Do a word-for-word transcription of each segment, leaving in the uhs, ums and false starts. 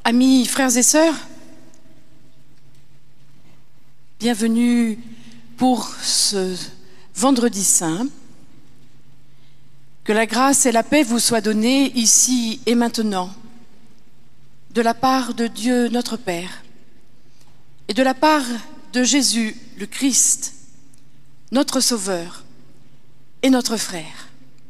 Amis, frères et sœurs, bienvenue pour ce vendredi saint. Que la grâce et la paix vous soient données ici et maintenant, de la part de Dieu notre Père et de la part de Jésus le Christ, notre Sauveur et notre frère.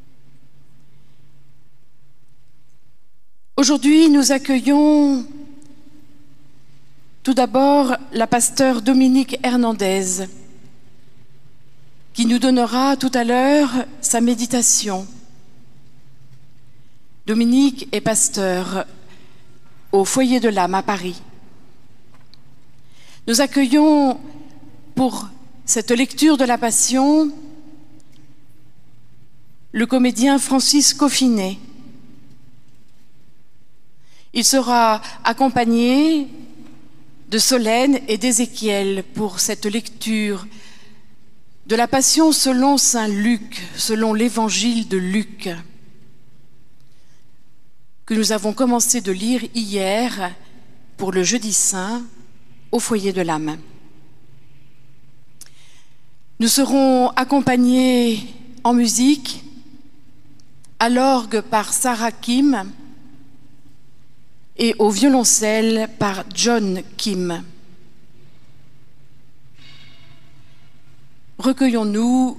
Aujourd'hui, nous accueillons tout d'abord la pasteure Dominique Hernandez, qui nous donnera tout à l'heure sa méditation. Dominique est pasteur au Foyer de l'Âme à Paris. Nous accueillons pour cette lecture de la Passion le comédien Francis Coffinet. Il sera accompagné de Solène et d'Ézéchiel pour cette lecture de la Passion selon saint Luc, selon l'évangile de Luc, que nous avons commencé de lire hier pour le jeudi saint au Foyer de l'Âme. Nous serons accompagnés en musique à l'orgue par Sarah Kim et au violoncelle par John Kim. Recueillons-nous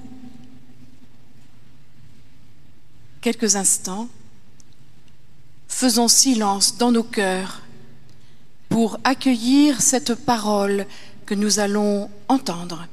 quelques instants, faisons silence dans nos cœurs pour accueillir cette parole que nous allons entendre.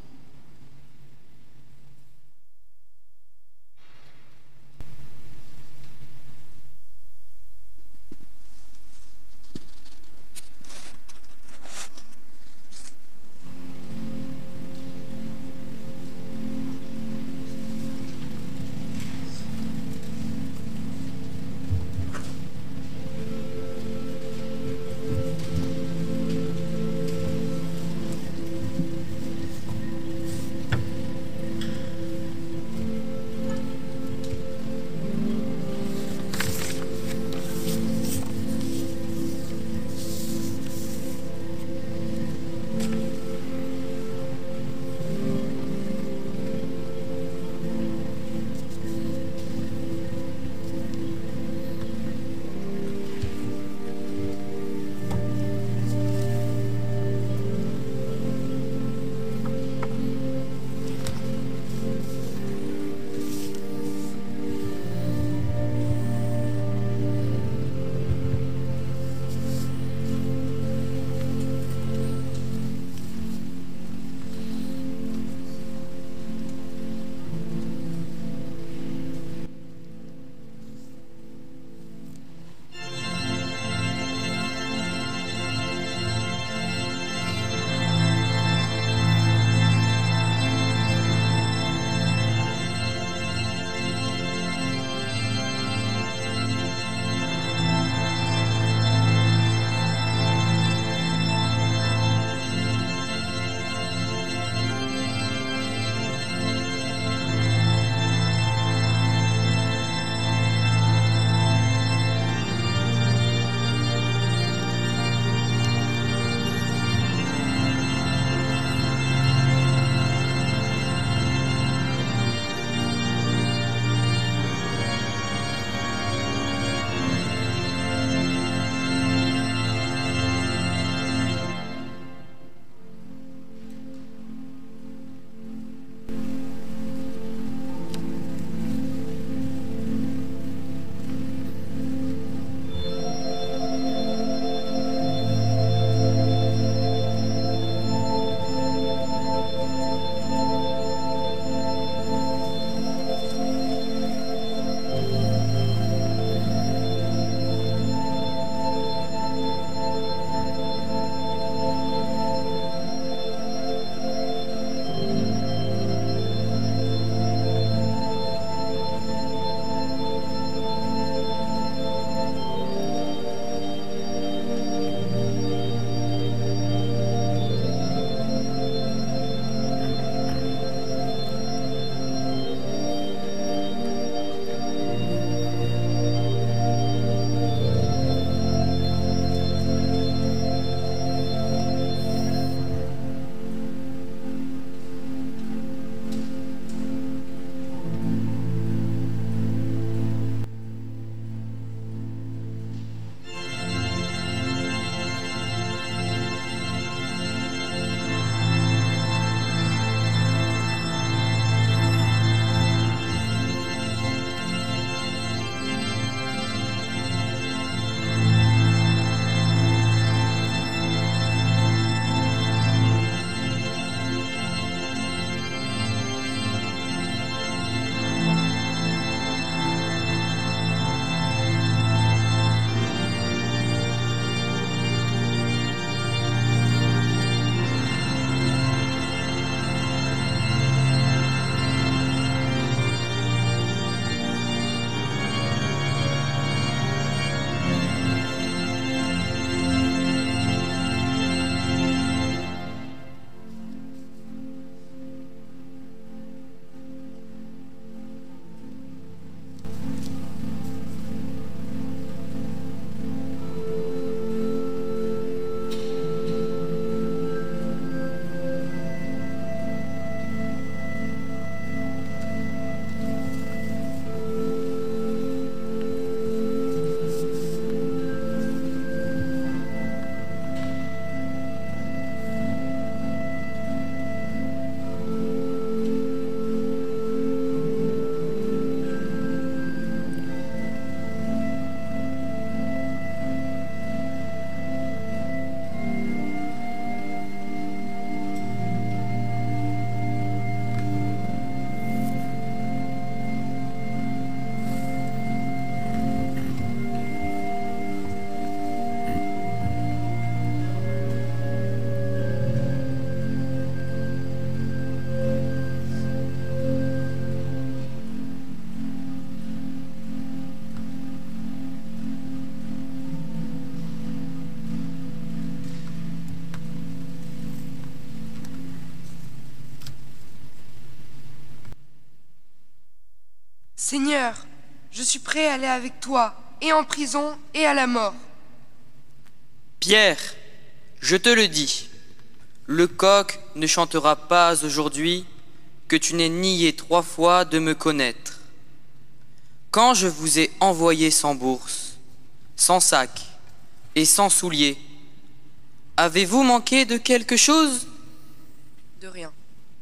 Seigneur, je suis prêt à aller avec toi, et en prison, et à la mort. Pierre, je te le dis, le coq ne chantera pas aujourd'hui que tu n'aies nié trois fois de me connaître. Quand je vous ai envoyé sans bourse, sans sac et sans souliers, avez-vous manqué de quelque chose? De rien.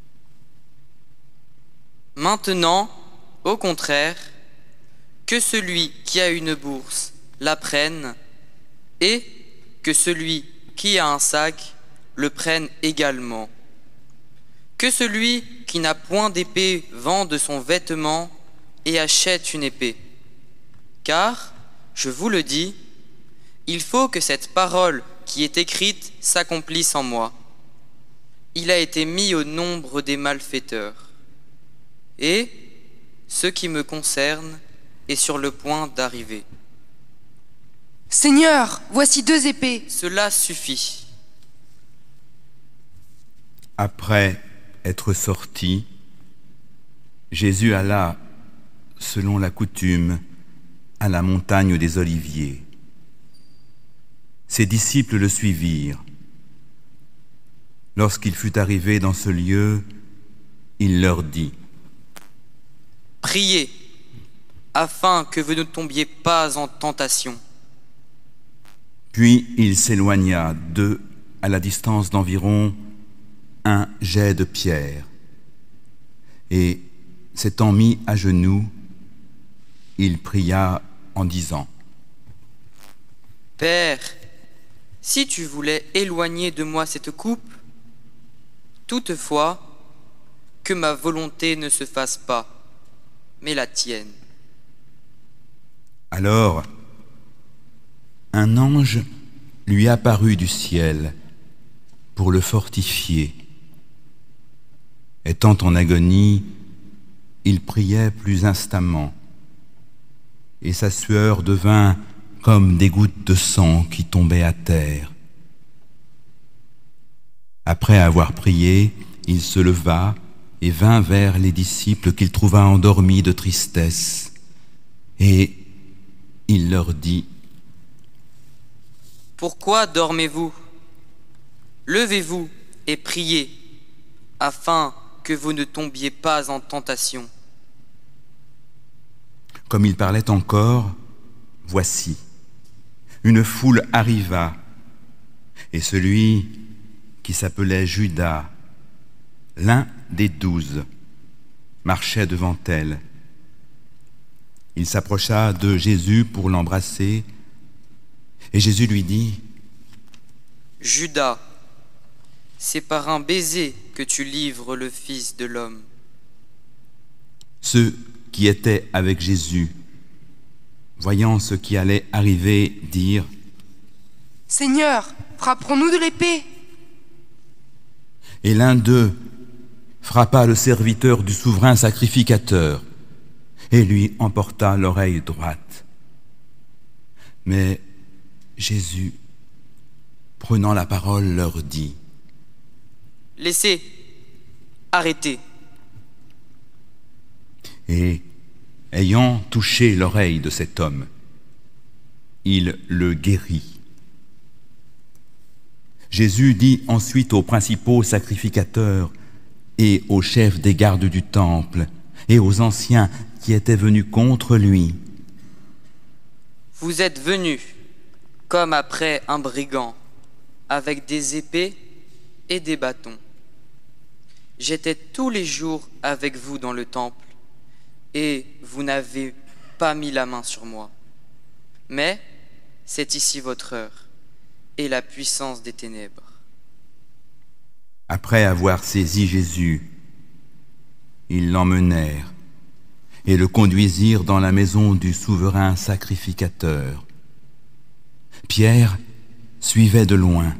Maintenant, au contraire, que celui qui a une bourse la prenne et que celui qui a un sac le prenne également. Que celui qui n'a point d'épée vende son vêtement et achète une épée. Car, je vous le dis, il faut que cette parole qui est écrite s'accomplisse en moi. Il a été mis au nombre des malfaiteurs. Et ce qui me concerne est sur le point d'arriver. Seigneur, voici deux épées. Cela suffit. Après être sorti, Jésus alla, selon la coutume, à la montagne des Oliviers. Ses disciples le suivirent. Lorsqu'il fut arrivé dans ce lieu, il leur dit: Priez, afin que vous ne tombiez pas en tentation. Puis il s'éloigna d'eux à la distance d'environ un jet de pierre. Et, s'étant mis à genoux, il pria en disant: Père, si tu voulais éloigner de moi cette coupe, toutefois, que ma volonté ne se fasse pas, mais la tienne. Alors, un ange lui apparut du ciel pour le fortifier. Étant en agonie, il priait plus instamment, et sa sueur devint comme des gouttes de sang qui tombaient à terre. Après avoir prié, il se leva et vint vers les disciples qu'il trouva endormis de tristesse, et il leur dit: Pourquoi dormez-vous? Levez-vous et priez, afin que vous ne tombiez pas en tentation. Comme il parlait encore, voici, une foule arriva, et celui qui s'appelait Judas, l'un des douze, marchait devant elle. Il s'approcha de Jésus pour l'embrasser, et Jésus lui dit: Judas, c'est par un baiser que tu livres le Fils de l'homme. Ceux qui étaient avec Jésus, voyant ce qui allait arriver, dirent: Seigneur, frapperons-nous de l'épée? Et l'un d'eux frappa le serviteur du souverain sacrificateur et lui emporta l'oreille droite. Mais Jésus, prenant la parole, leur dit: Laissez, arrêtez. Et, ayant touché l'oreille de cet homme, il le guérit. Jésus dit ensuite aux principaux sacrificateurs et aux chefs des gardes du temple et aux anciens qui étaient venus contre lui: Vous êtes venus comme après un brigand, avec des épées et des bâtons. J'étais tous les jours avec vous dans le temple, et vous n'avez pas mis la main sur moi. Mais c'est ici votre heure, et la puissance des ténèbres. Après avoir saisi Jésus, ils l'emmenèrent et le conduisirent dans la maison du souverain sacrificateur. Pierre suivait de loin.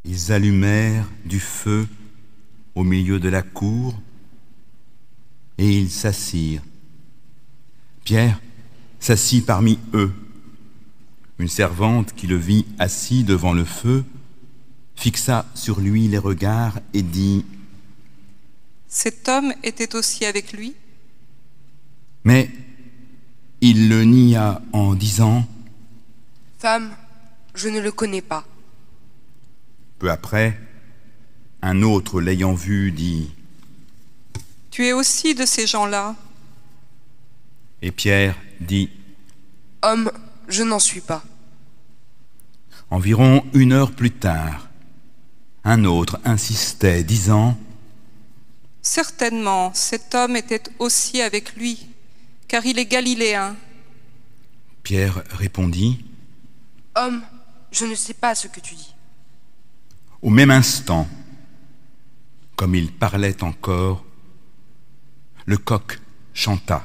Ils allumèrent du feu au milieu de la cour et ils s'assirent. Pierre s'assit parmi eux. Une servante qui le vit assis devant le feu fixa sur lui les regards et dit : « Cet homme était aussi avec lui ?» Mais il le nia en disant : « Femme, je ne le connais pas. » Peu après, un autre l'ayant vu dit : « Tu es aussi de ces gens-là. » Et Pierre dit : « Homme, je n'en suis pas. » Environ une heure plus tard, un autre insistait, disant : « Certainement, cet homme était aussi avec lui, car il est galiléen. » Pierre répondit : « Homme, je ne sais pas ce que tu dis. » Au même instant, comme il parlait encore, le coq chanta.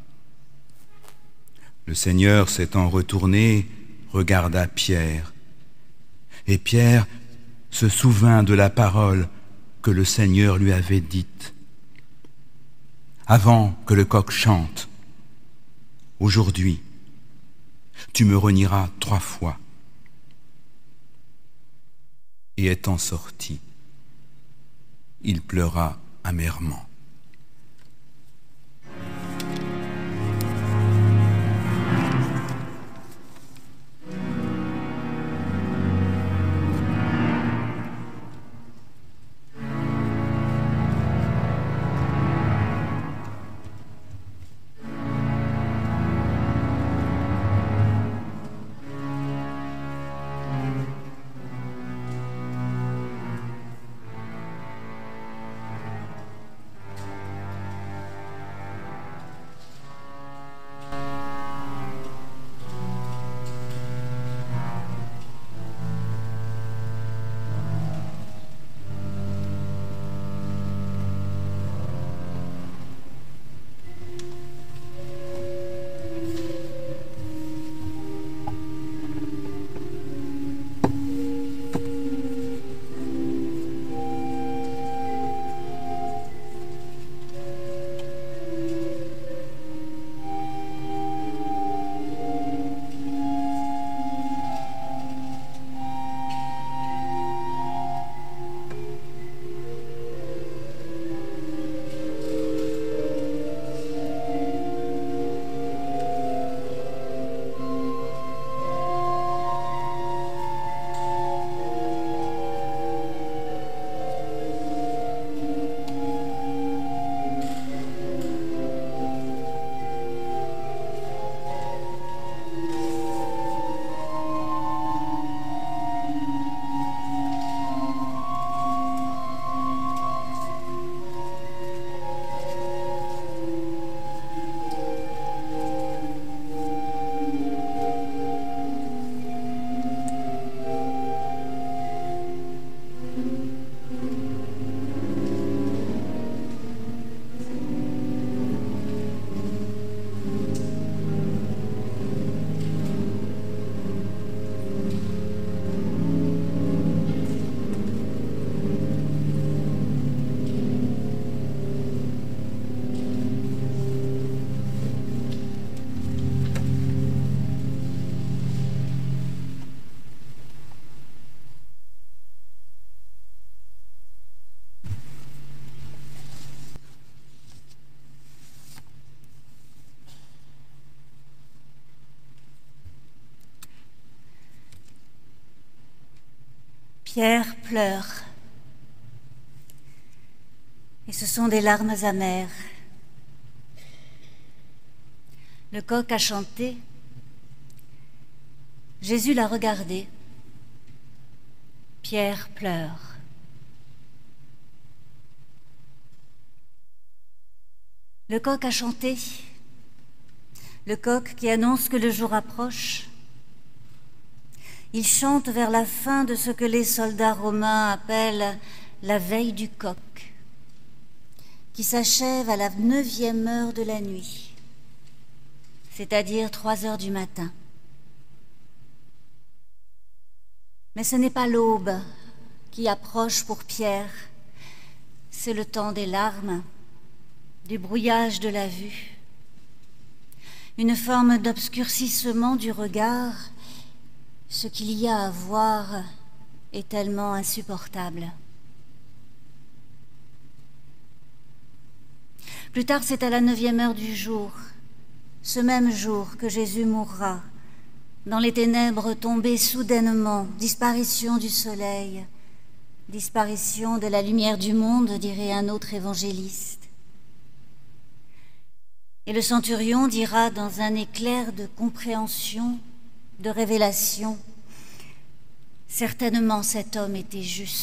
Le Seigneur s'étant retourné, regarda Pierre, et Pierre se souvint de la parole que le Seigneur lui avait dite. Avant que le coq chante, aujourd'hui, tu me renieras trois fois. Et étant sorti, il pleura amèrement. Pierre pleure, et ce sont des larmes amères. Le coq a chanté, Jésus l'a regardé, Pierre pleure. Le coq a chanté, le coq qui annonce que le jour approche. Il chante vers la fin de ce que les soldats romains appellent la veille du coq, qui s'achève à la neuvième heure de la nuit, c'est-à-dire trois heures du matin. Mais ce n'est pas l'aube qui approche pour Pierre, c'est le temps des larmes, du brouillage de la vue, une forme d'obscurcissement du regard. Ce qu'il y a à voir est tellement insupportable. Plus tard, c'est à la neuvième heure du jour, ce même jour que Jésus mourra, dans les ténèbres tombées soudainement, disparition du soleil, disparition de la lumière du monde, dirait un autre évangéliste. Et le centurion dira dans un éclair de compréhension, de révélation, « Certainement cet homme était juste. »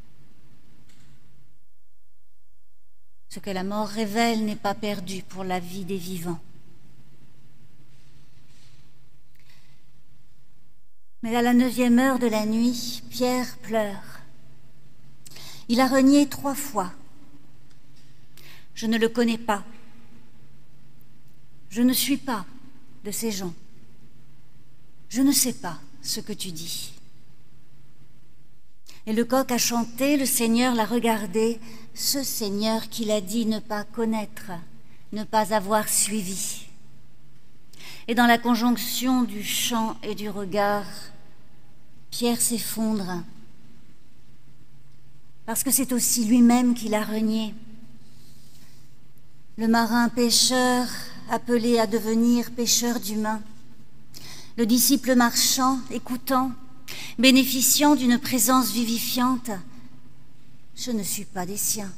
Ce que la mort révèle n'est pas perdu pour la vie des vivants. Mais à la neuvième heure de la nuit, Pierre pleure. Il a renié trois fois. « Je ne le connais pas. Je ne suis pas de ces gens. Je ne sais pas ce que tu dis. » Et le coq a chanté, le Seigneur l'a regardé, ce Seigneur qu'il a dit ne pas connaître, ne pas avoir suivi. Et dans la conjonction du chant et du regard, Pierre s'effondre, parce que c'est aussi lui-même qui l'a renié. Le marin pêcheur appelé à devenir pêcheur d'humains, le disciple marchand, écoutant, bénéficiant d'une présence vivifiante, je ne suis pas des siens.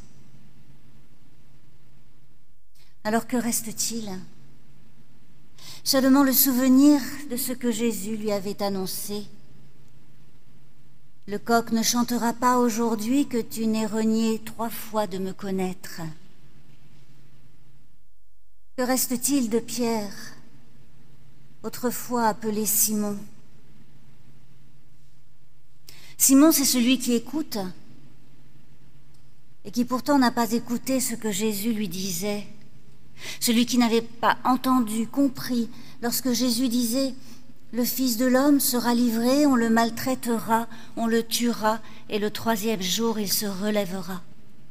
Alors que reste-t-il? Seulement le souvenir de ce que Jésus lui avait annoncé. Le coq ne chantera pas aujourd'hui que tu n'aies renié trois fois de me connaître. Que reste-t-il de Pierre, autrefois appelé Simon? Simon, c'est celui qui écoute et qui pourtant n'a pas écouté ce que Jésus lui disait. Celui qui n'avait pas entendu, compris, lorsque Jésus disait « Le Fils de l'homme sera livré, on le maltraitera, on le tuera, et le troisième jour il se relèvera. »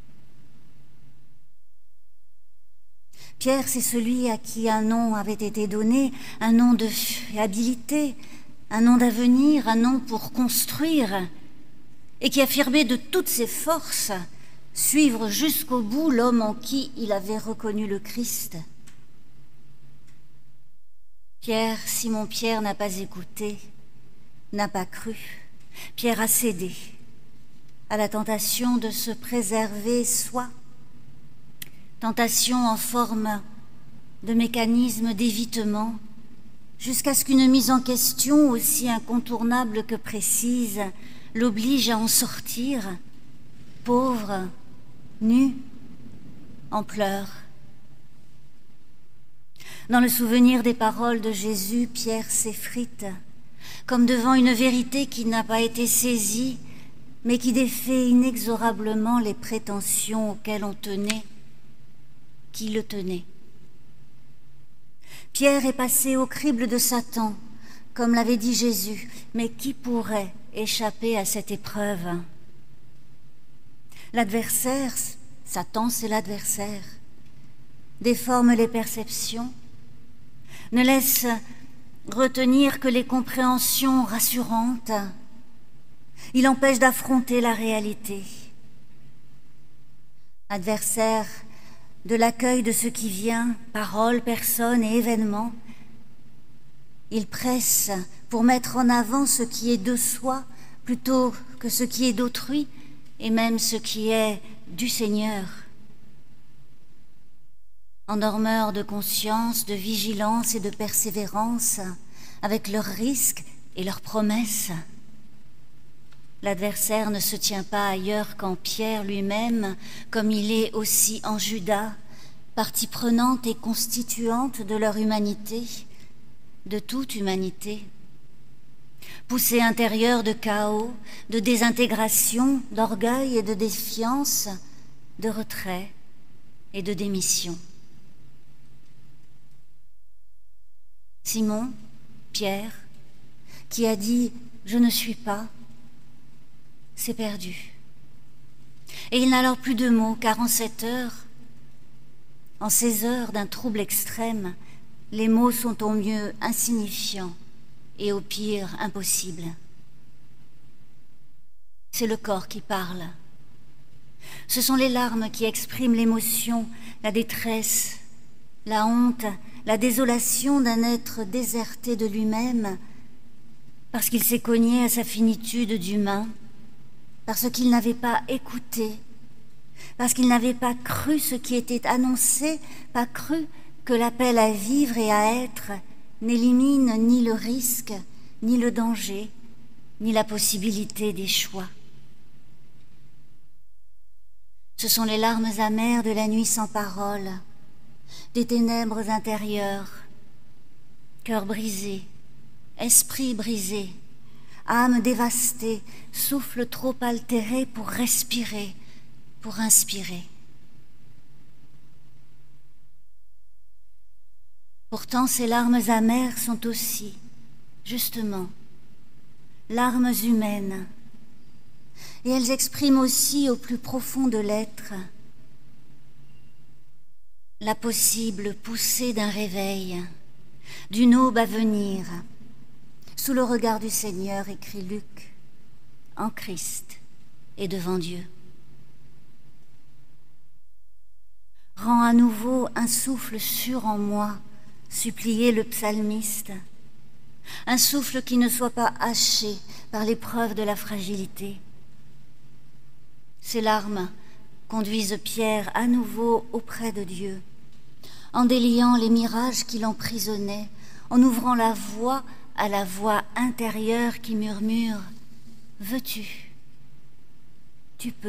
Pierre, c'est celui à qui un nom avait été donné, un nom de fiabilité, un nom d'avenir, un nom pour construire, et qui affirmait de toutes ses forces suivre jusqu'au bout l'homme en qui il avait reconnu le Christ. Pierre, Simon-Pierre n'a pas écouté, n'a pas cru. Pierre a cédé à la tentation de se préserver soi, tentation en forme de mécanisme d'évitement, jusqu'à ce qu'une mise en question aussi incontournable que précise l'oblige à en sortir, pauvre, nu, en pleurs. Dans le souvenir des paroles de Jésus, Pierre s'effrite, comme devant une vérité qui n'a pas été saisie, mais qui défait inexorablement les prétentions auxquelles on tenait, qui le tenait. Pierre est passé au crible de Satan, comme l'avait dit Jésus, mais qui pourrait échapper à cette épreuve? L'adversaire, Satan c'est l'adversaire, déforme les perceptions, ne laisse retenir que les compréhensions rassurantes, il empêche d'affronter la réalité. Adversaire de l'accueil de ce qui vient, paroles, personnes et événements, il presse pour mettre en avant ce qui est de soi plutôt que ce qui est d'autrui et même ce qui est du Seigneur. Endormeurs de conscience, de vigilance et de persévérance, avec leurs risques et leurs promesses. L'adversaire ne se tient pas ailleurs qu'en Pierre lui-même, comme il est aussi en Judas, partie prenante et constituante de leur humanité, de toute humanité. Poussée intérieure de chaos, de désintégration, d'orgueil et de défiance, de retrait et de démission. Simon, Pierre, qui a dit « Je ne suis pas », c'est perdu. Et il n'a alors plus de mots, car en cette heure, en ces heures d'un trouble extrême, les mots sont au mieux insignifiants et au pire impossibles. C'est le corps qui parle. Ce sont les larmes qui expriment l'émotion, la détresse, la honte, la désolation d'un être déserté de lui-même, parce qu'il s'est cogné à sa finitude d'humain, parce qu'il n'avait pas écouté, parce qu'il n'avait pas cru ce qui était annoncé, pas cru que l'appel à vivre et à être n'élimine ni le risque, ni le danger, ni la possibilité des choix. Ce sont les larmes amères de la nuit sans parole, des ténèbres intérieures, cœur brisé, esprit brisé, âme dévastée, souffle trop altéré pour respirer, pour inspirer. Pourtant, ces larmes amères sont aussi, justement, larmes humaines, et elles expriment aussi au plus profond de l'être la possible poussée d'un réveil, d'une aube à venir, sous le regard du Seigneur, écrit Luc, en Christ et devant Dieu. Rends à nouveau un souffle sûr en moi, suppliait le psalmiste, un souffle qui ne soit pas haché par l'épreuve de la fragilité. Ces larmes conduisent Pierre à nouveau auprès de Dieu, en déliant les mirages qui l'emprisonnaient, en ouvrant la voie à la voix intérieure qui murmure « Veux-tu ? Tu peux. »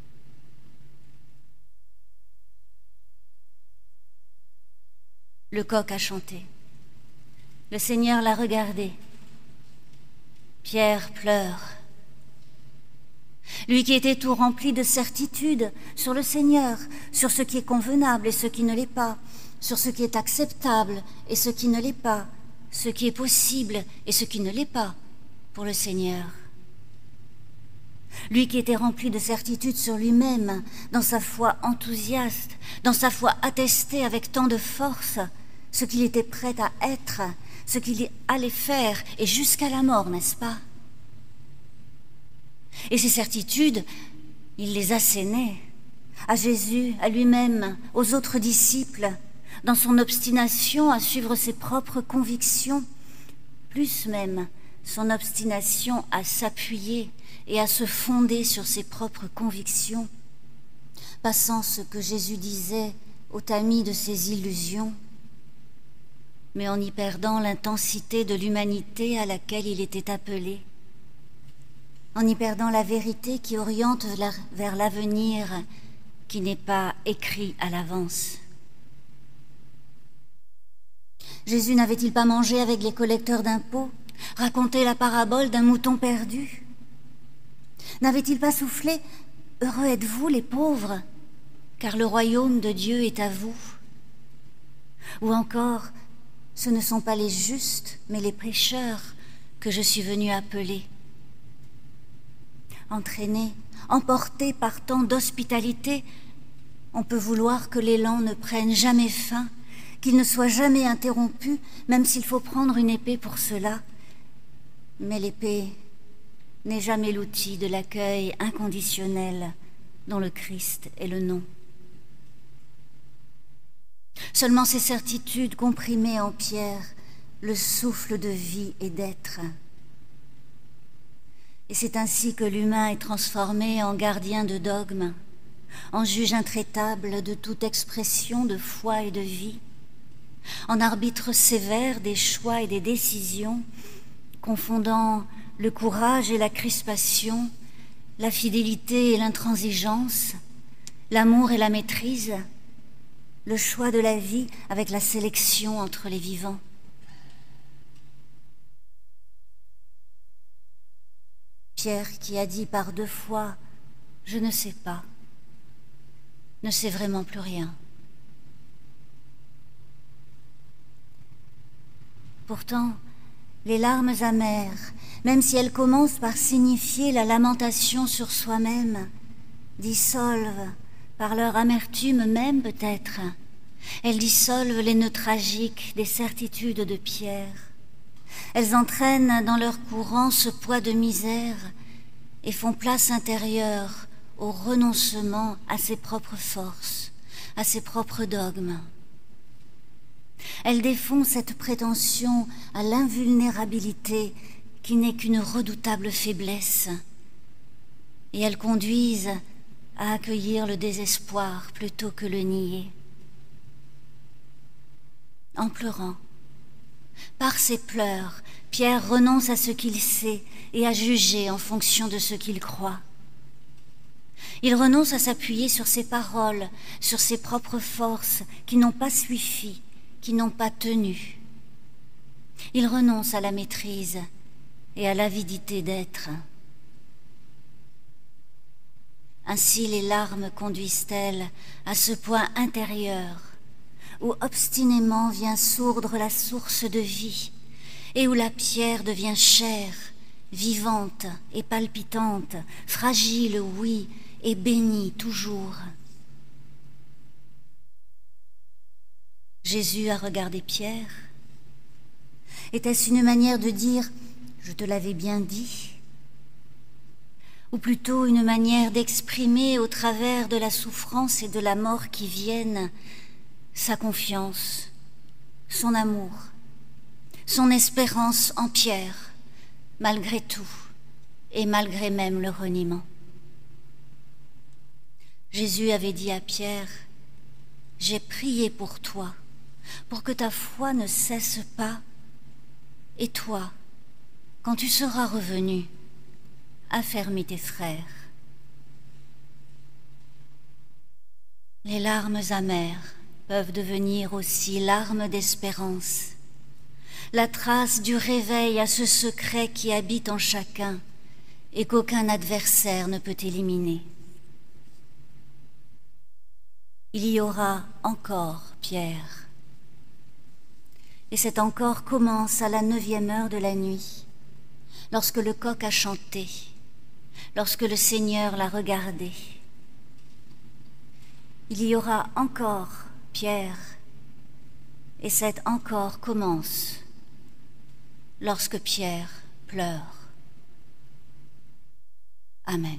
Le coq a chanté. Le Seigneur l'a regardé. Pierre pleure. Lui qui était tout rempli de certitude sur le Seigneur, sur ce qui est convenable et ce qui ne l'est pas, sur ce qui est acceptable et ce qui ne l'est pas, ce qui est possible et ce qui ne l'est pas pour le Seigneur. Lui qui était rempli de certitude sur lui-même, dans sa foi enthousiaste, dans sa foi attestée avec tant de force, ce qu'il était prêt à être, ce qu'il allait faire, et jusqu'à la mort, n'est-ce pas? Et ces certitudes, il les assénait à Jésus, à lui-même, aux autres disciples, dans son obstination à suivre ses propres convictions, plus même son obstination à s'appuyer et à se fonder sur ses propres convictions, passant ce que Jésus disait au tamis de ses illusions, mais en y perdant l'intensité de l'humanité à laquelle il était appelé, en y perdant la vérité qui oriente vers l'avenir qui n'est pas écrit à l'avance. Jésus n'avait-il pas mangé avec les collecteurs d'impôts, raconté la parabole d'un mouton perdu? N'avait-il pas soufflé « Heureux êtes-vous les pauvres, car le royaume de Dieu est à vous » ? Ou encore « Ce ne sont pas les justes, mais les pécheurs que je suis venu appeler » ? Entraîné, emporté par tant d'hospitalité, on peut vouloir que l'élan ne prenne jamais fin, qu'il ne soit jamais interrompu, même s'il faut prendre une épée pour cela. Mais l'épée n'est jamais l'outil de l'accueil inconditionnel dont le Christ est le nom. Seulement ces certitudes comprimaient en Pierre le souffle de vie et d'être. Et c'est ainsi que l'humain est transformé en gardien de dogmes, en juge intraitable de toute expression de foi et de vie, en arbitre sévère des choix et des décisions, confondant le courage et la crispation, la fidélité et l'intransigeance, l'amour et la maîtrise, le choix de la vie avec la sélection entre les vivants. Pierre, qui a dit par deux fois « Je ne sais pas », ne sait vraiment plus rien. Pourtant, Les larmes amères, même si elles commencent par signifier la lamentation sur soi-même, dissolvent, par leur amertume même peut-être, elles dissolvent les nœuds tragiques des certitudes de Pierre. Elles entraînent dans leur courant ce poids de misère et font place intérieure au renoncement à ses propres forces, à ses propres dogmes. Elles défont cette prétention à l'invulnérabilité qui n'est qu'une redoutable faiblesse, et elles conduisent à accueillir le désespoir plutôt que le nier. En pleurant, par ses pleurs, Pierre renonce à ce qu'il sait et à juger en fonction de ce qu'il croit. Il renonce à s'appuyer sur ses paroles, sur ses propres forces qui n'ont pas suffi, qui n'ont pas tenu. Il renonce à la maîtrise et à l'avidité d'être. Ainsi les larmes conduisent-elles à ce point intérieur où obstinément vient sourdre la source de vie et où la pierre devient chair, vivante et palpitante, fragile, oui, et bénie toujours. Jésus a regardé Pierre. Était-ce une manière de dire « je te l'avais bien dit » ou plutôt une manière d'exprimer au travers de la souffrance et de la mort qui viennent sa confiance, son amour, son espérance en Pierre, malgré tout et malgré même le reniement. Jésus avait dit à Pierre, « J'ai prié pour toi, pour que ta foi ne cesse pas, et toi, quand tu seras revenu, affermis tes frères. » Les larmes amères peuvent devenir aussi larmes d'espérance, la trace du réveil à ce secret qui habite en chacun et qu'aucun adversaire ne peut éliminer. Il y aura encore Pierre. Et cet encore commence à la neuvième heure de la nuit, lorsque le coq a chanté, lorsque le Seigneur l'a regardé. Il y aura encore Pierre, et cet encore commence lorsque Pierre pleure. Amen.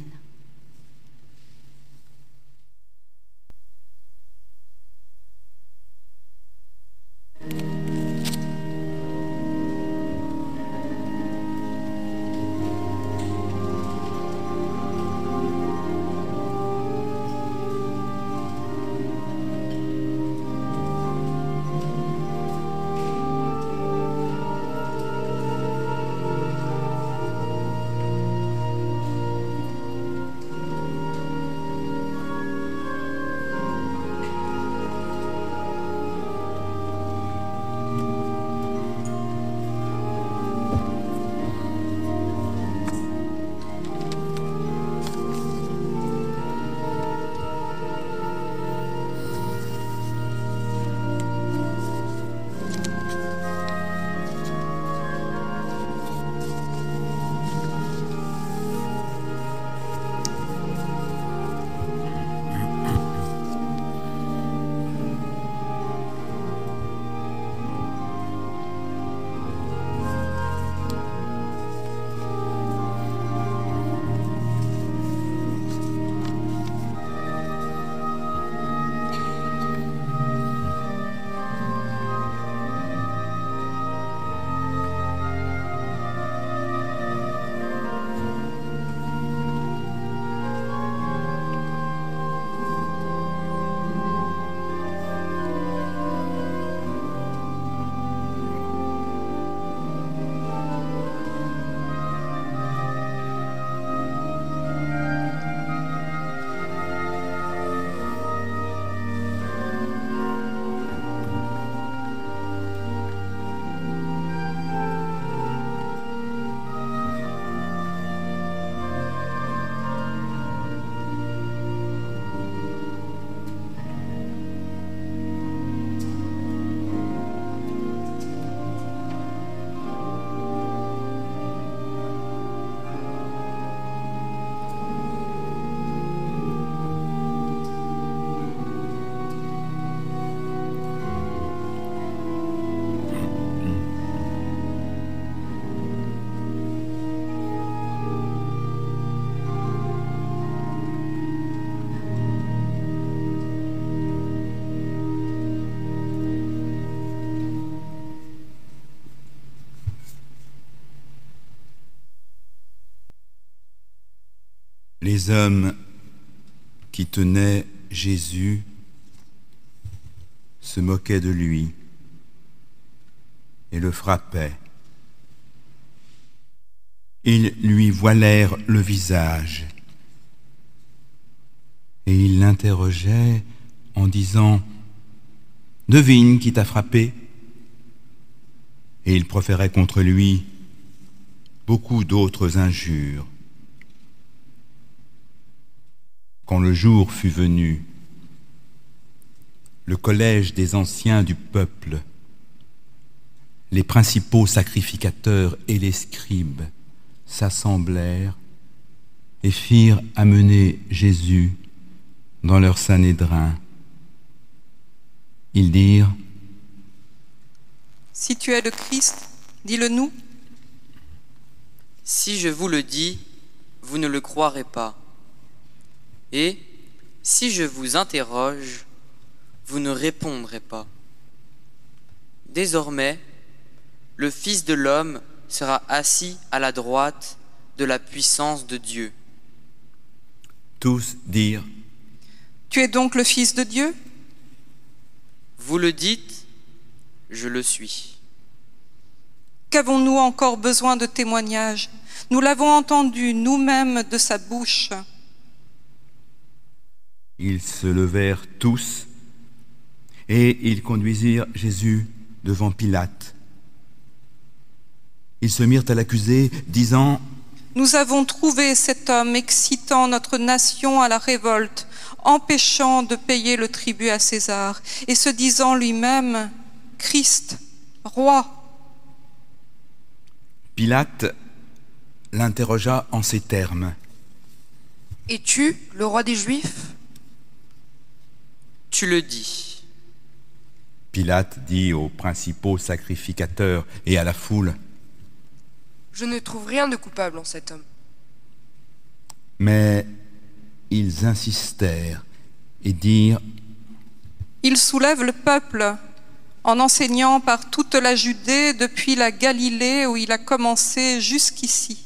Les hommes qui tenaient Jésus se moquaient de lui et le frappaient. Ils lui voilèrent le visage et ils l'interrogeaient en disant « Devine qui t'a frappé ?» Et ils proféraient contre lui beaucoup d'autres injures. Quand le jour fut venu, le collège des anciens du peuple, les principaux sacrificateurs et les scribes s'assemblèrent et firent amener Jésus dans leur Sanhédrin. Ils dirent : « Si tu es le Christ, dis-le-nous. » Si je vous le dis, vous ne le croirez pas. Et si je vous interroge, vous ne répondrez pas. Désormais, le Fils de l'homme sera assis à la droite de la puissance de Dieu. Tous dirent : Tu es donc le Fils de Dieu ? Vous le dites, je le suis. Qu'avons-nous encore besoin de témoignages ? Nous l'avons entendu nous-mêmes de sa bouche. Ils se levèrent tous et ils conduisirent Jésus devant Pilate. Ils se mirent à l'accuser, disant : Nous avons trouvé cet homme excitant notre nation à la révolte, empêchant de payer le tribut à César, et se disant lui-même Christ, roi. Pilate l'interrogea en ces termes : Es-tu le roi des Juifs ? Tu le dis. Pilate dit aux principaux sacrificateurs et à la foule : Je ne trouve rien de coupable en cet homme. Mais ils insistèrent et dirent : Il soulève le peuple en enseignant par toute la Judée depuis la Galilée où il a commencé jusqu'ici.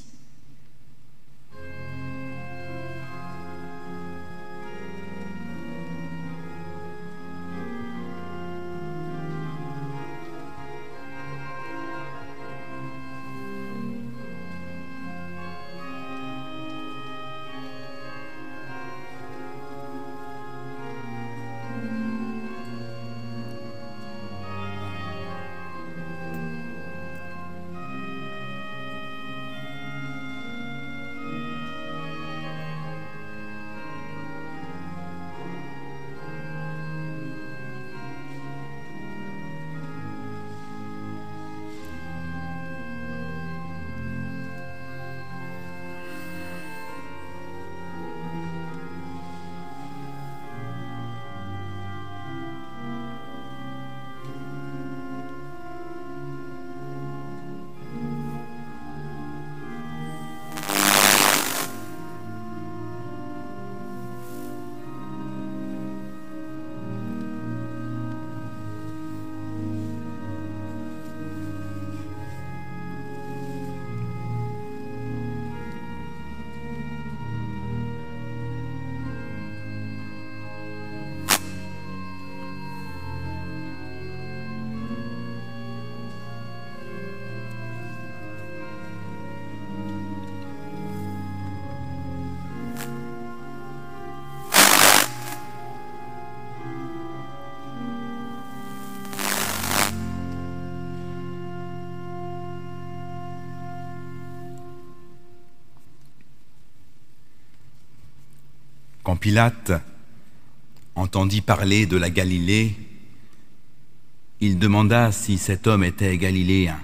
Quand Pilate entendit parler de la Galilée, il demanda si cet homme était galiléen.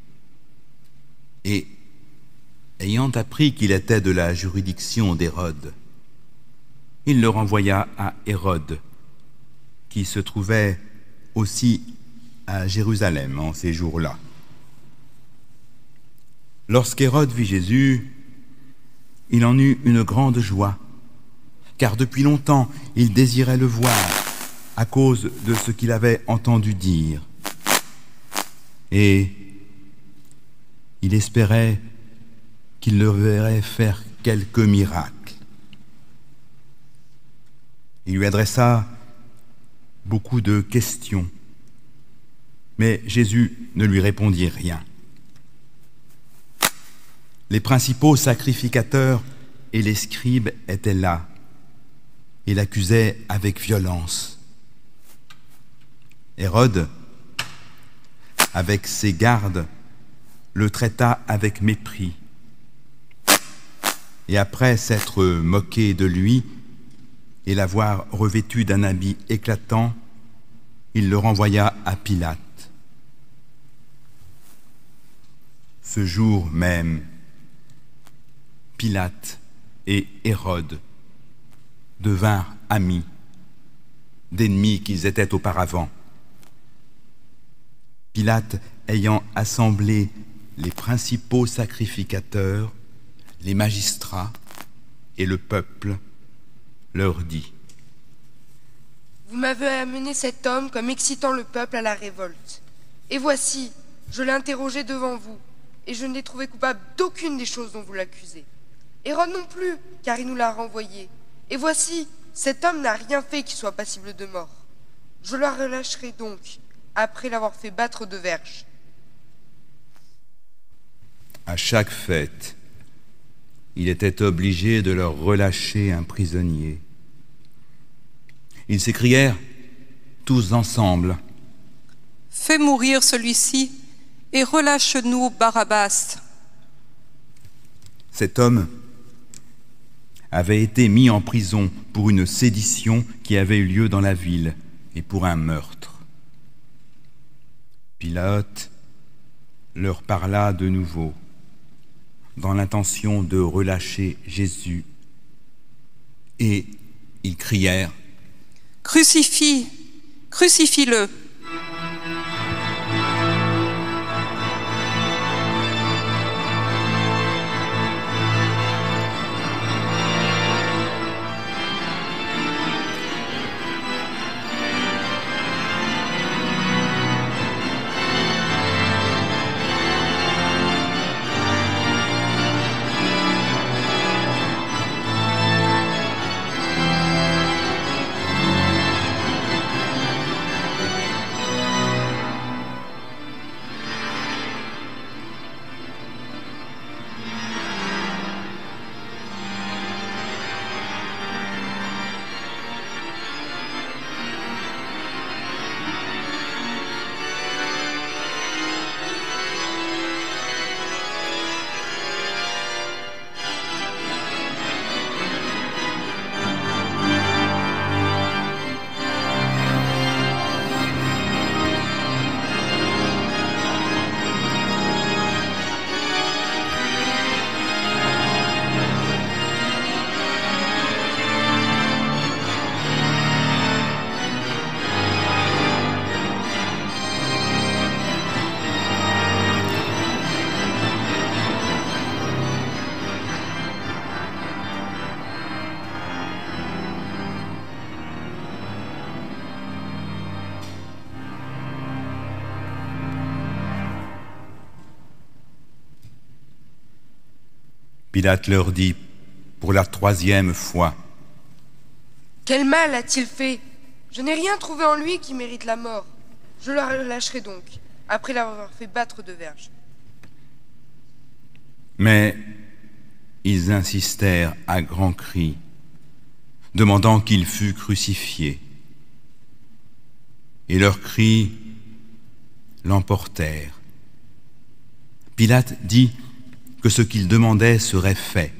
Et, ayant appris qu'il était de la juridiction d'Hérode, il le renvoya à Hérode, qui se trouvait aussi à Jérusalem en ces jours-là. Lorsqu'Hérode vit Jésus, il en eut une grande joie, car depuis longtemps il désirait le voir à cause de ce qu'il avait entendu dire. Et il espérait qu'il le verrait faire quelques miracles. Il lui adressa beaucoup de questions, mais Jésus ne lui répondit rien. Les principaux sacrificateurs et les scribes étaient là et l'accusaient avec violence. Hérode, avec ses gardes, le traita avec mépris. Et après s'être moqué de lui et l'avoir revêtu d'un habit éclatant, il le renvoya à Pilate. Ce jour même, Pilate et Hérode devinrent amis, d'ennemis qu'ils étaient auparavant. Pilate, ayant assemblé les principaux sacrificateurs, les magistrats et le peuple, leur dit : Vous m'avez amené cet homme comme excitant le peuple à la révolte. Et voici, je l'ai interrogé devant vous, et je ne l'ai trouvé coupable d'aucune des choses dont vous l'accusez. Hérode non plus, car il nous l'a renvoyé. Et voici, cet homme n'a rien fait qui soit passible de mort. Je le relâcherai donc, après l'avoir fait battre de verges. À chaque fête, il était obligé de leur relâcher un prisonnier. Ils s'écrièrent tous ensemble : Fais mourir celui-ci et relâche-nous Barabbas. Cet homme avait été mis en prison pour une sédition qui avait eu lieu dans la ville et pour un meurtre. Pilate leur parla de nouveau, dans l'intention de relâcher Jésus, et ils crièrent : Crucifie, crucifie-le. Pilate leur dit pour la troisième fois : Quel mal a-t-il fait? Je n'ai rien trouvé en lui qui mérite la mort. Je le relâcherai donc, après l'avoir fait battre de verges. Mais ils insistèrent à grands cris, demandant qu'il fût crucifié. Et leurs cris l'emportèrent. Pilate dit que ce qu'il demandait serait fait.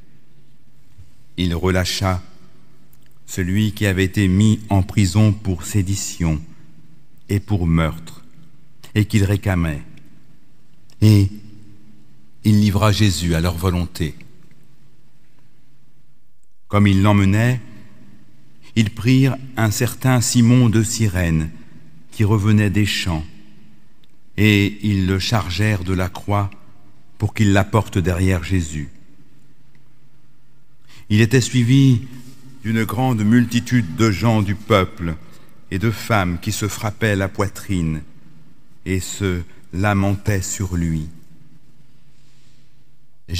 Il relâcha celui qui avait été mis en prison pour sédition et pour meurtre, et qu'il réclamait. Et il livra Jésus à leur volonté. Comme ils l'emmenaient, ils prirent un certain Simon de Cyrène, qui revenait des champs, et ils le chargèrent de la croix pour qu'il la porte derrière Jésus. Il était suivi d'une grande multitude de gens du peuple et de femmes qui se frappaient la poitrine et se lamentaient sur lui.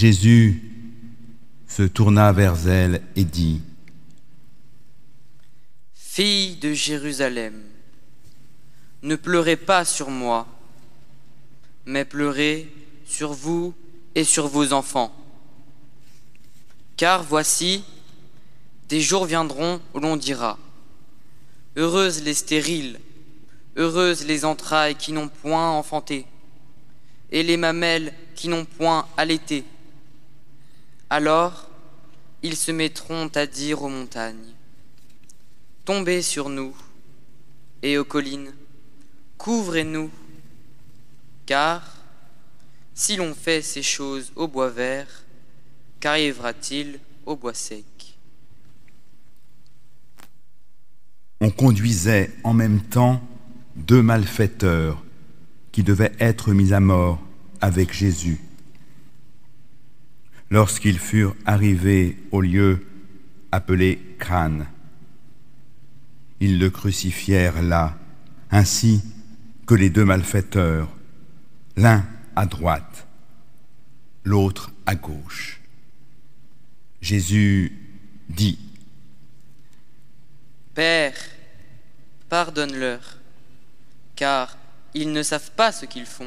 Jésus se tourna vers elles et dit : Filles de Jérusalem, ne pleurez pas sur moi, mais pleurez sur vous et sur vos enfants. Car voici, des jours viendront où l'on dira « Heureuses les stériles, heureuses les entrailles qui n'ont point enfanté, et les mamelles qui n'ont point allaité. » Alors, ils se mettront à dire aux montagnes « Tombez sur nous, et aux collines, couvrez-nous, car si l'on fait ces choses au bois vert, qu'arrivera-t-il au bois sec ?» On conduisait en même temps deux malfaiteurs qui devaient être mis à mort avec Jésus. Lorsqu'ils furent arrivés au lieu appelé Crâne, ils le crucifièrent là, ainsi que les deux malfaiteurs, l'un à droite, l'autre à gauche. Jésus dit : « Père, pardonne-leur, car ils ne savent pas ce qu'ils font. »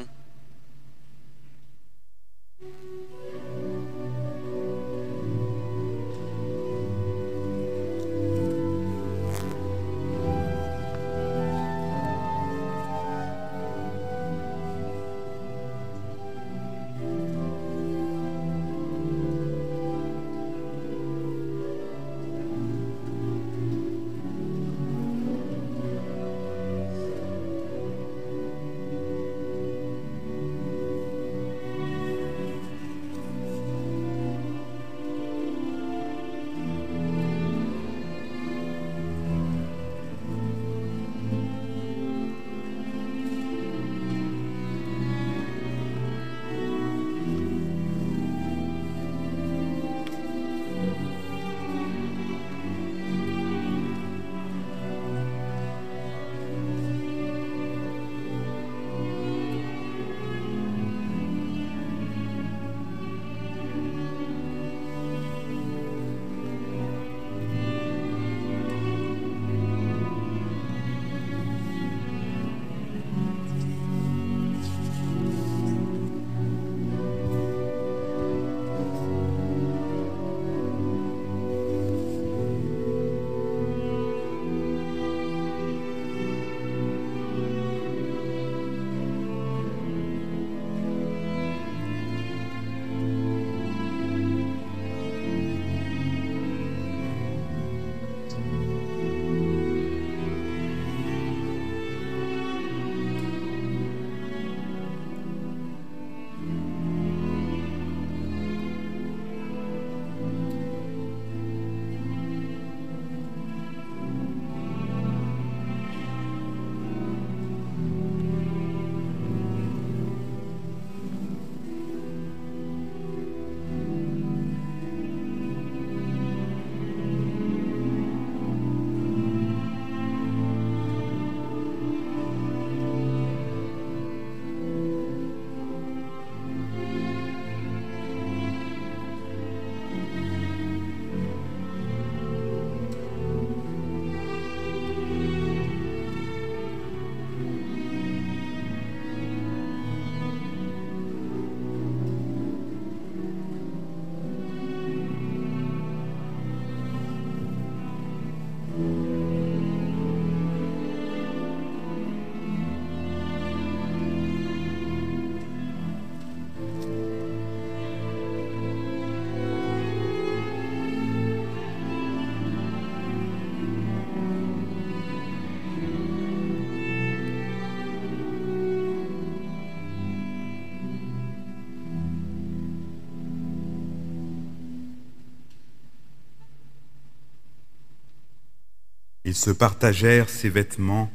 Ils se partagèrent ses vêtements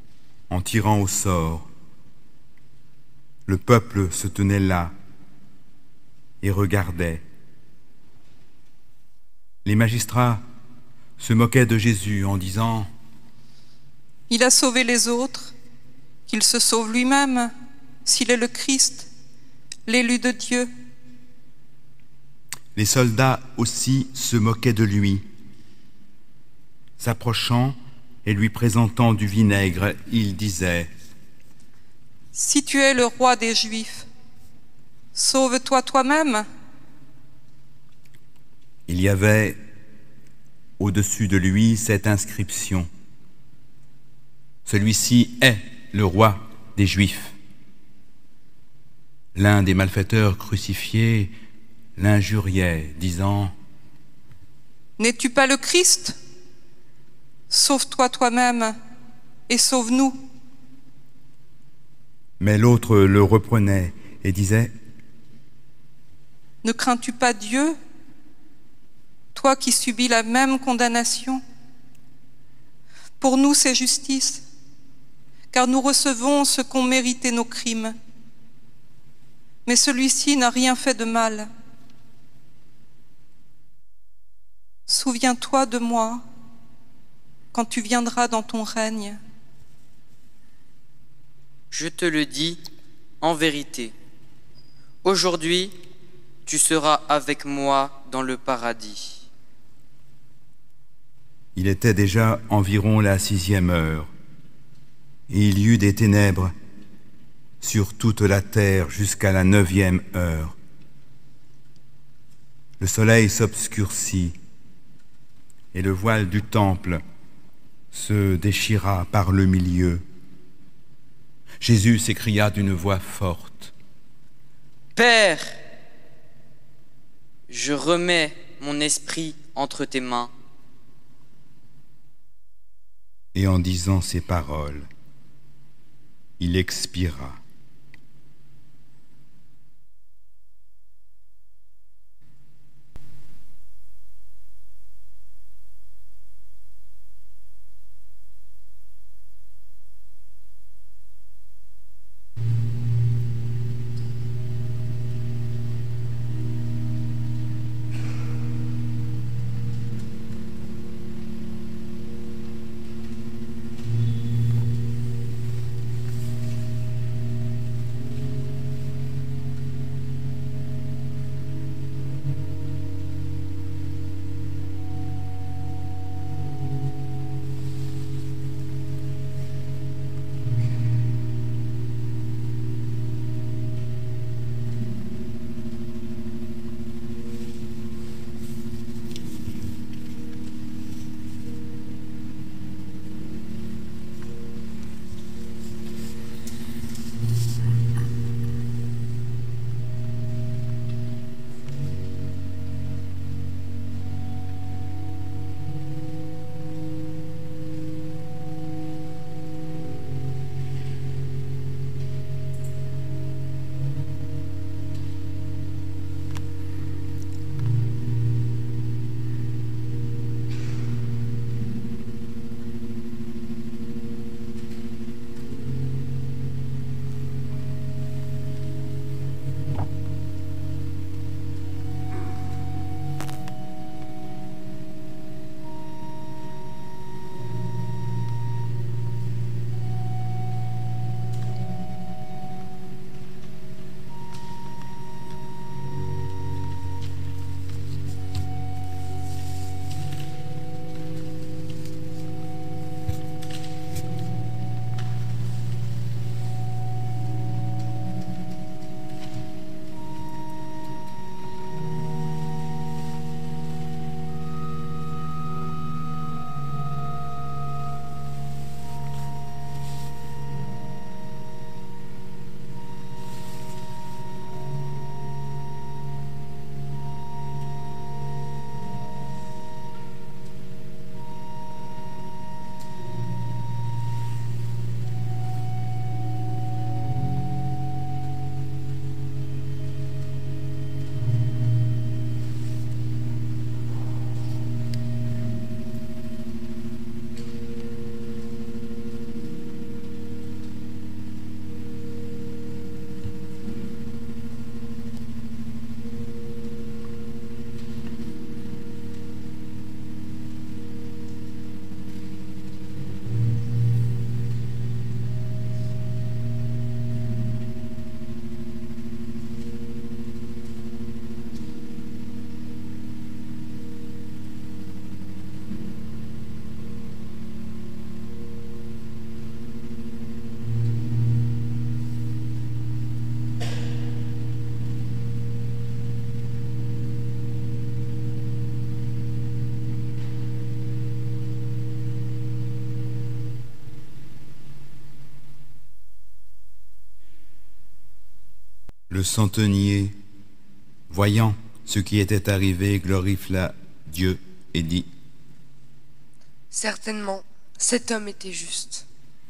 en tirant au sort. Le peuple se tenait là et regardait. Les magistrats se moquaient de Jésus en disant : « Il a sauvé les autres, qu'il se sauve lui-même, s'il est le Christ, l'élu de Dieu. » Les soldats aussi se moquaient de lui. S'approchant, et lui présentant du vinaigre, il disait : Si tu es le roi des Juifs, sauve-toi toi-même. Il y avait au-dessus de lui cette inscription : Celui-ci est le roi des Juifs. L'un des malfaiteurs crucifiés l'injuriait, disant : N'es-tu pas le Christ ? Sauve-toi toi-même et sauve-nous. Mais l'autre le reprenait et disait : Ne crains-tu pas Dieu, toi qui subis la même condamnation ? Pour nous, c'est justice, car nous recevons ce qu'ont mérité nos crimes. Mais celui-ci n'a rien fait de mal. Souviens-toi de moi quand tu viendras dans ton règne. Je te le dis en vérité, aujourd'hui tu seras avec moi dans le paradis. Il était déjà environ la sixième heure, et il y eut des ténèbres sur toute la terre jusqu'à la neuvième heure. Le soleil s'obscurcit, et le voile du temple se déchira par le milieu. Jésus s'écria d'une voix forte : Père, je remets mon esprit entre tes mains. Et en disant ces paroles, il expira. Le centenier, voyant ce qui était arrivé, glorifia Dieu et dit : Certainement, cet homme était juste.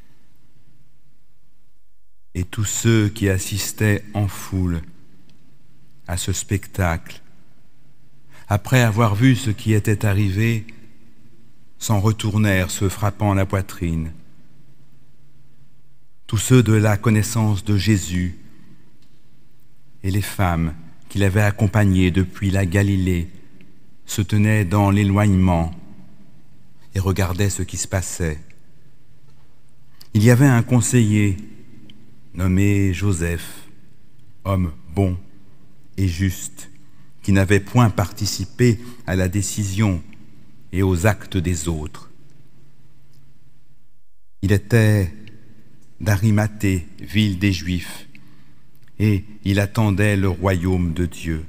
Et tous ceux qui assistaient en foule à ce spectacle, après avoir vu ce qui était arrivé, s'en retournèrent, se frappant la poitrine. Tous ceux de la connaissance de Jésus et les femmes qui l'avaient accompagné depuis la Galilée se tenaient dans l'éloignement et regardaient ce qui se passait. Il y avait un conseiller nommé Joseph, homme bon et juste, qui n'avait point participé à la décision et aux actes des autres. Il était d'Arimathée, ville des Juifs, et il attendait le royaume de Dieu.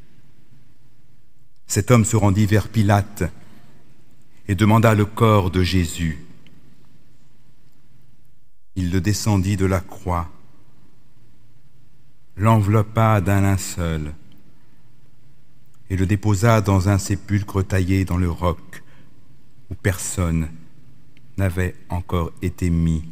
Cet homme se rendit vers Pilate et demanda le corps de Jésus. Il le descendit de la croix, l'enveloppa d'un linceul et le déposa dans un sépulcre taillé dans le roc où personne n'avait encore été mis.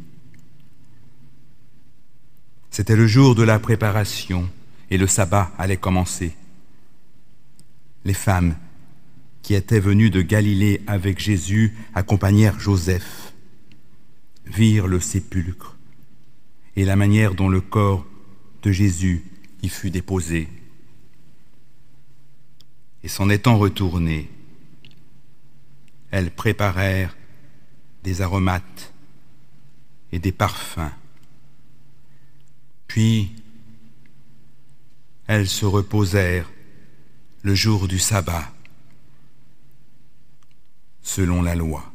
C'était le jour de la préparation et le sabbat allait commencer. Les femmes qui étaient venues de Galilée avec Jésus accompagnèrent Joseph, virent le sépulcre et la manière dont le corps de Jésus y fut déposé. Et s'en étant retournées, elles préparèrent des aromates et des parfums. Puis, elles se reposèrent le jour du sabbat, selon la loi.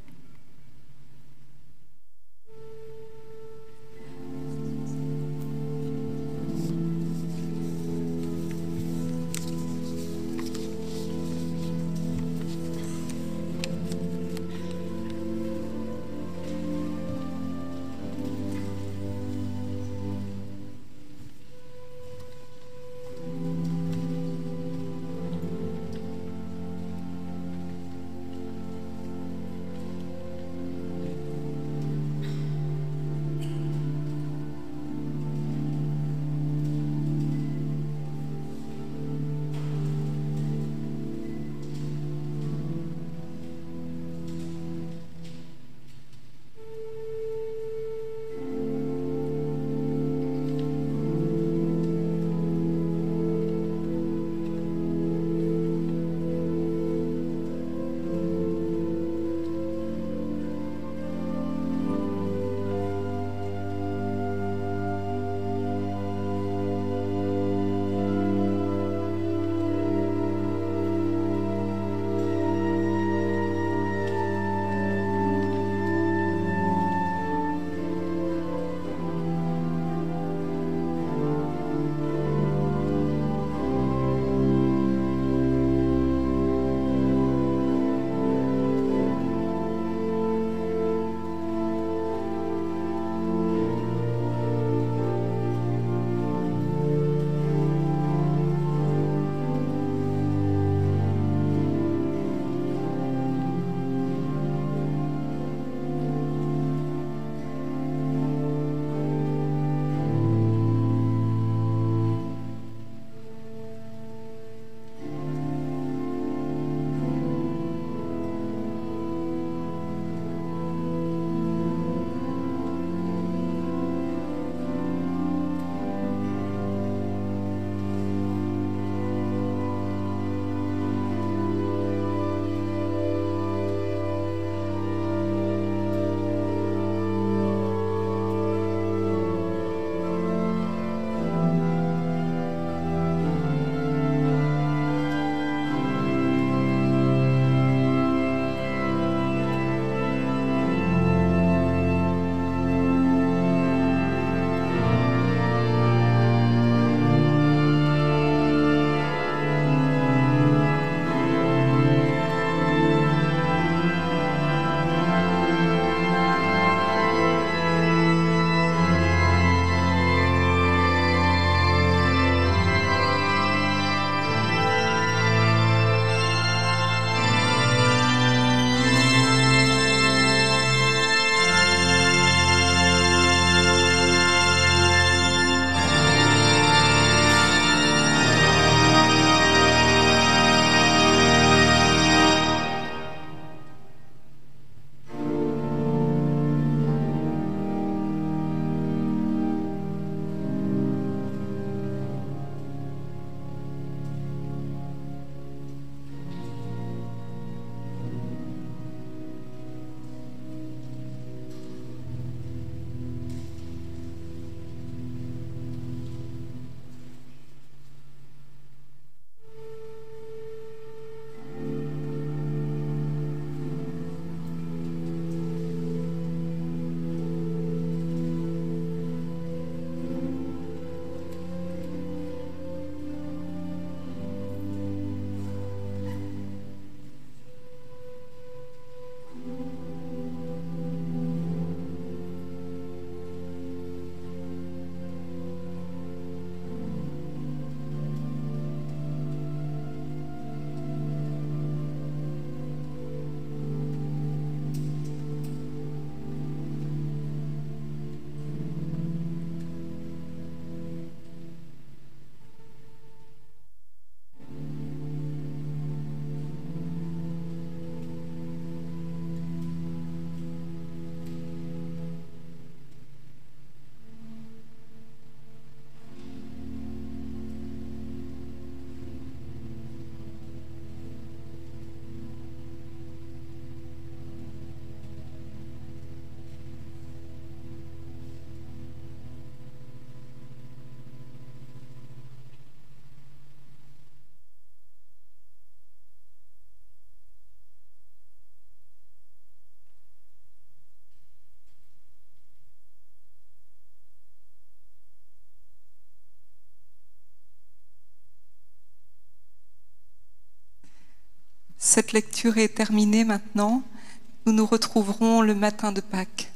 Cette lecture est terminée maintenant. Nous nous retrouverons le matin de Pâques.